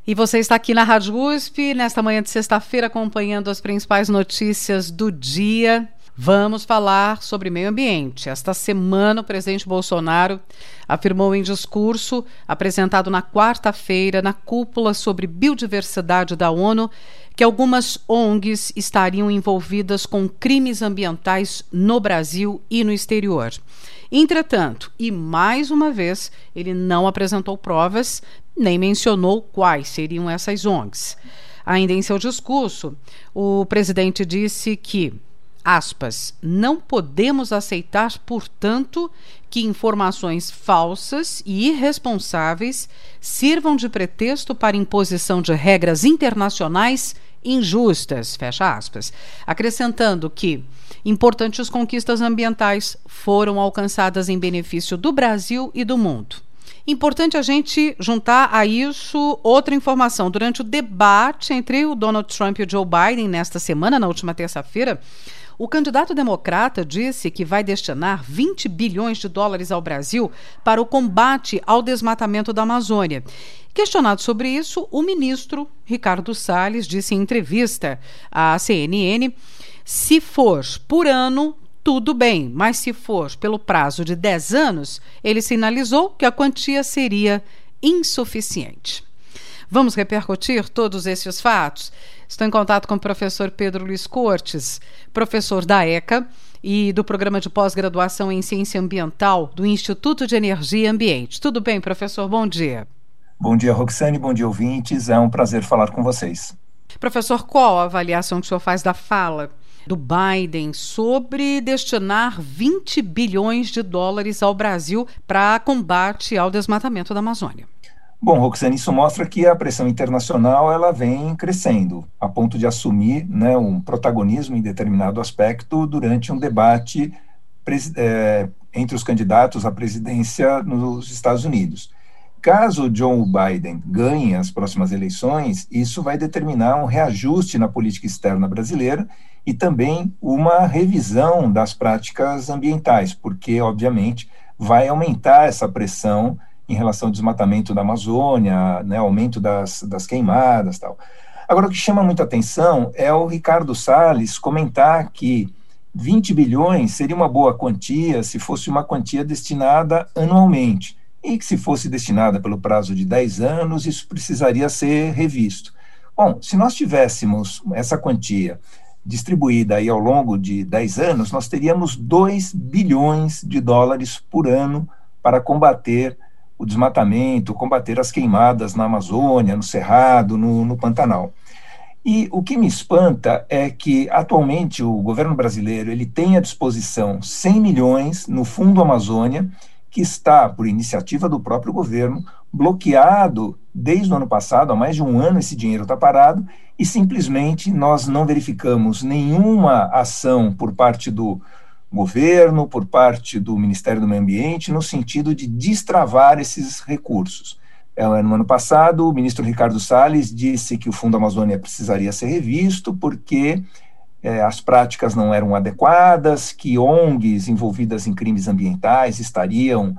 E você está aqui na Rádio USP, nesta manhã de sexta-feira, acompanhando as principais notícias do dia. Vamos falar sobre meio ambiente. Esta semana, o presidente Bolsonaro afirmou em discurso apresentado na quarta-feira na cúpula sobre biodiversidade da ONU que algumas ONGs estariam envolvidas com crimes ambientais no Brasil e no exterior. Entretanto, e mais uma vez, ele não apresentou provas, nem mencionou quais seriam essas ONGs. Ainda em seu discurso, o presidente disse que, aspas, não podemos aceitar, portanto, que informações falsas e irresponsáveis sirvam de pretexto para imposição de regras internacionais injustas, fecha aspas, acrescentando que importantes conquistas ambientais foram alcançadas em benefício do Brasil e do mundo. Importante a gente juntar a isso outra informação. Durante o debate entre o Donald Trump e o Joe Biden nesta semana, na última terça-feira, o candidato democrata disse que vai destinar 20 bilhões de dólares ao Brasil para o combate ao desmatamento da Amazônia. Questionado sobre isso, o ministro Ricardo Salles disse em entrevista à CNN: se for por ano, tudo bem, mas se for pelo prazo de 10 anos, ele sinalizou que a quantia seria insuficiente. Vamos repercutir todos esses fatos? Estou em contato com o professor Pedro Luiz Cortes, professor da ECA e do Programa de Pós-Graduação em Ciência Ambiental do Instituto de Energia e Ambiente. Tudo bem, professor? Bom dia. Bom dia, Roxane, bom dia, ouvintes. É um prazer falar com vocês. Professor, qual a avaliação que o senhor faz da fala do Biden sobre destinar 20 bilhões de dólares ao Brasil para combate ao desmatamento da Amazônia? Bom, Roxane, isso mostra que a pressão internacional ela vem crescendo, a ponto de assumir, um protagonismo em determinado aspecto durante um debate entre os candidatos à presidência nos Estados Unidos. Caso Joe Biden ganhe as próximas eleições, isso vai determinar um reajuste na política externa brasileira e também uma revisão das práticas ambientais, porque, obviamente, vai aumentar essa pressão em relação ao desmatamento da Amazônia, aumento das queimadas e tal. Agora, o que chama muita atenção é o Ricardo Salles comentar que 20 bilhões seria uma boa quantia se fosse uma quantia destinada anualmente, e que se fosse destinada pelo prazo de 10 anos, isso precisaria ser revisto. Bom, se nós tivéssemos essa quantia distribuída aí ao longo de 10 anos, nós teríamos 2 bilhões de dólares por ano para combater o desmatamento, combater as queimadas na Amazônia, no Cerrado, no Pantanal. E o que me espanta é que, atualmente, o governo brasileiro ele tem à disposição 100 milhões no Fundo Amazônia, que está, por iniciativa do próprio governo, bloqueado desde o ano passado, há mais de um ano esse dinheiro está parado, e simplesmente nós não verificamos nenhuma ação por parte do governo, por parte do Ministério do Meio Ambiente, no sentido de destravar esses recursos. No ano passado, o ministro Ricardo Salles disse que o Fundo Amazônia precisaria ser revisto porque as práticas não eram adequadas, que ONGs envolvidas em crimes ambientais estariam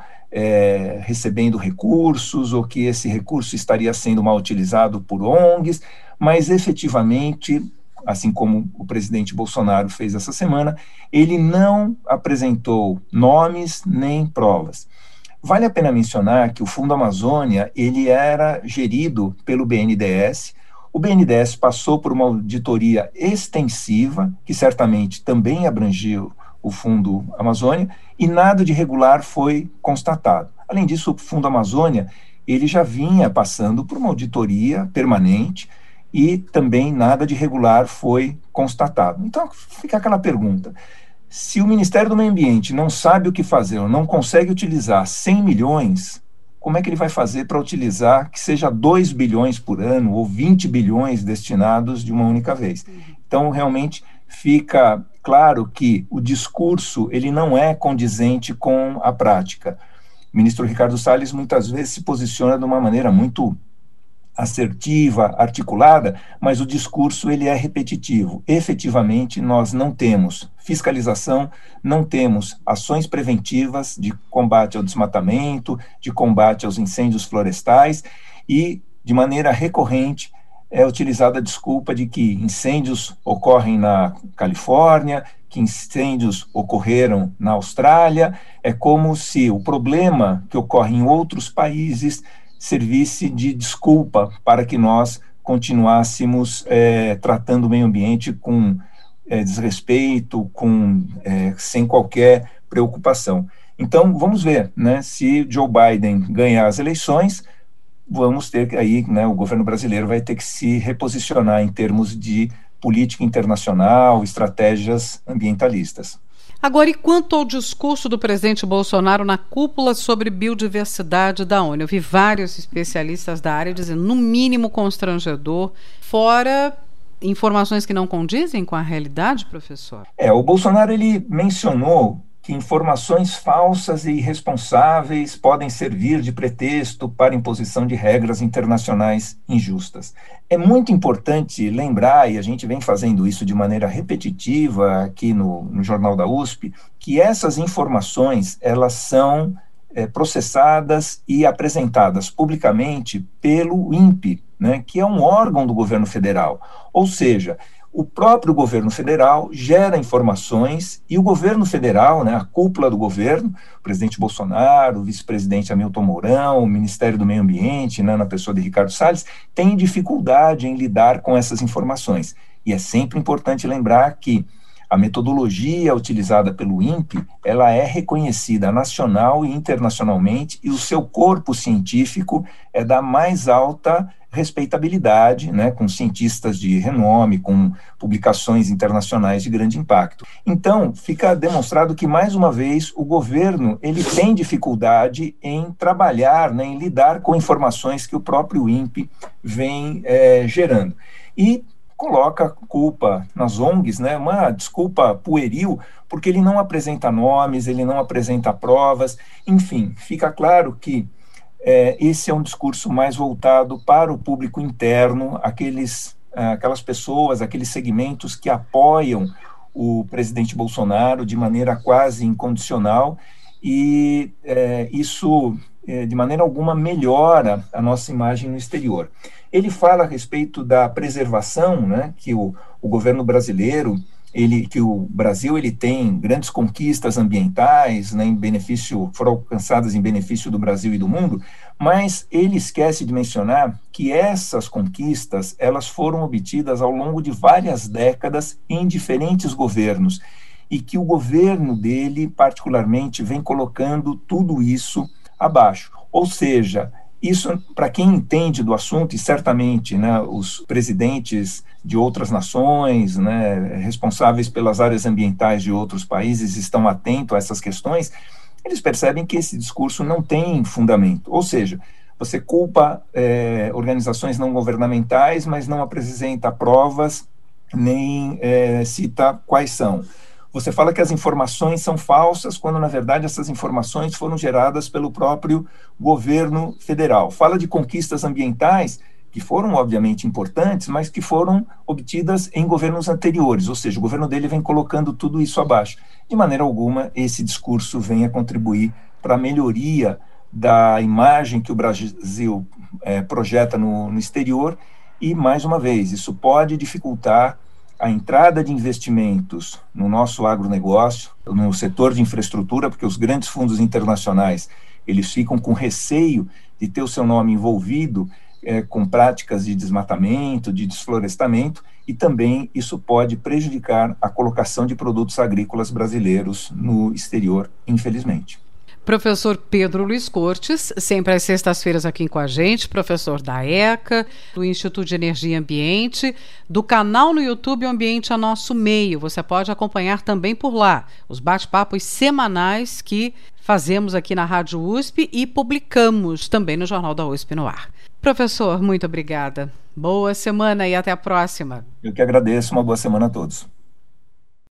recebendo recursos, ou que esse recurso estaria sendo mal utilizado por ONGs, mas efetivamente, assim como o presidente Bolsonaro fez essa semana, ele não apresentou nomes nem provas. Vale a pena mencionar que o Fundo Amazônia ele era gerido pelo BNDES. O BNDES passou por uma auditoria extensiva, que certamente também abrangiu o Fundo Amazônia, e nada de irregular foi constatado. Além disso, o Fundo Amazônia ele já vinha passando por uma auditoria permanente e também nada de irregular foi constatado. Então, fica aquela pergunta: se o Ministério do Meio Ambiente não sabe o que fazer, ou não consegue utilizar 100 milhões, como é que ele vai fazer para utilizar que seja 2 bilhões por ano ou 20 bilhões destinados de uma única vez? Então, realmente, fica claro que o discurso ele não é condizente com a prática. O ministro Ricardo Salles muitas vezes se posiciona de uma maneira muito assertiva, articulada, mas o discurso ele é repetitivo. Efetivamente, nós não temos fiscalização, não temos ações preventivas de combate ao desmatamento, de combate aos incêndios florestais e, de maneira recorrente, é utilizada a desculpa de que incêndios ocorrem na Califórnia, que incêndios ocorreram na Austrália. É como se o problema que ocorre em outros países servisse de desculpa para que nós continuássemos tratando o meio ambiente com desrespeito, sem qualquer preocupação. Então, vamos ver, né, se Joe Biden ganhar as eleições, vamos ter aí, né, o governo brasileiro vai ter que se reposicionar em termos de política internacional, estratégias ambientalistas. Agora, e quanto ao discurso do presidente Bolsonaro na cúpula sobre biodiversidade da ONU? Eu vi vários especialistas da área dizendo, no mínimo, constrangedor, fora informações que não condizem com a realidade, professor? O Bolsonaro ele mencionou que informações falsas e irresponsáveis podem servir de pretexto para imposição de regras internacionais injustas. É muito importante lembrar, e a gente vem fazendo isso de maneira repetitiva aqui no Jornal da USP, que essas informações elas são processadas e apresentadas publicamente pelo INPE, né, que é um órgão do governo federal. Ou seja, o próprio governo federal gera informações e o governo federal, né, a cúpula do governo, o presidente Bolsonaro, o vice-presidente Hamilton Mourão, o Ministério do Meio Ambiente, né, na pessoa de Ricardo Salles, tem dificuldade em lidar com essas informações. E é sempre importante lembrar que a metodologia utilizada pelo INPE, ela é reconhecida nacional e internacionalmente e o seu corpo científico é da mais alta respeitabilidade, né, com cientistas de renome, com publicações internacionais de grande impacto. Então, fica demonstrado que, mais uma vez, o governo ele tem dificuldade em trabalhar, né, em lidar com informações que o próprio INPE vem gerando. E coloca culpa nas ONGs, né, uma desculpa pueril, porque ele não apresenta nomes, ele não apresenta provas, enfim, fica claro que esse é um discurso mais voltado para o público interno, aquelas pessoas, aqueles segmentos que apoiam o presidente Bolsonaro de maneira quase incondicional, e isso, de maneira alguma, melhora a nossa imagem no exterior. Ele fala a respeito da preservação, né, que o governo brasileiro, que o Brasil ele tem grandes conquistas ambientais, né, foram alcançadas em benefício do Brasil e do mundo, mas ele esquece de mencionar que essas conquistas elas foram obtidas ao longo de várias décadas em diferentes governos e que o governo dele, particularmente, vem colocando tudo isso abaixo. Ou seja, isso, para quem entende do assunto, e certamente, né, os presidentes de outras nações, né, responsáveis pelas áreas ambientais de outros países estão atentos a essas questões, eles percebem que esse discurso não tem fundamento. Ou seja, você culpa organizações não governamentais, mas não apresenta provas, nem cita quais são. Você fala que as informações são falsas, quando, na verdade, essas informações foram geradas pelo próprio governo federal. Fala de conquistas ambientais, que foram, obviamente, importantes, mas que foram obtidas em governos anteriores, ou seja, o governo dele vem colocando tudo isso abaixo. De maneira alguma, esse discurso vem a contribuir para a melhoria da imagem que o Brasil projeta no exterior, e, mais uma vez, isso pode dificultar a entrada de investimentos no nosso agronegócio, no setor de infraestrutura, porque os grandes fundos internacionais, eles ficam com receio de ter o seu nome envolvido com práticas de desmatamento, de desflorestamento, e também isso pode prejudicar a colocação de produtos agrícolas brasileiros no exterior, infelizmente. Professor Pedro Luiz Cortes, sempre às sextas-feiras aqui com a gente, professor da ECA, do Instituto de Energia e Ambiente, do canal no YouTube O Ambiente a Nosso Meio. Você pode acompanhar também por lá os bate-papos semanais que fazemos aqui na Rádio USP e publicamos também no Jornal da USP no ar. Professor, muito obrigada. Boa semana e até a próxima. Eu que agradeço. Uma boa semana a todos.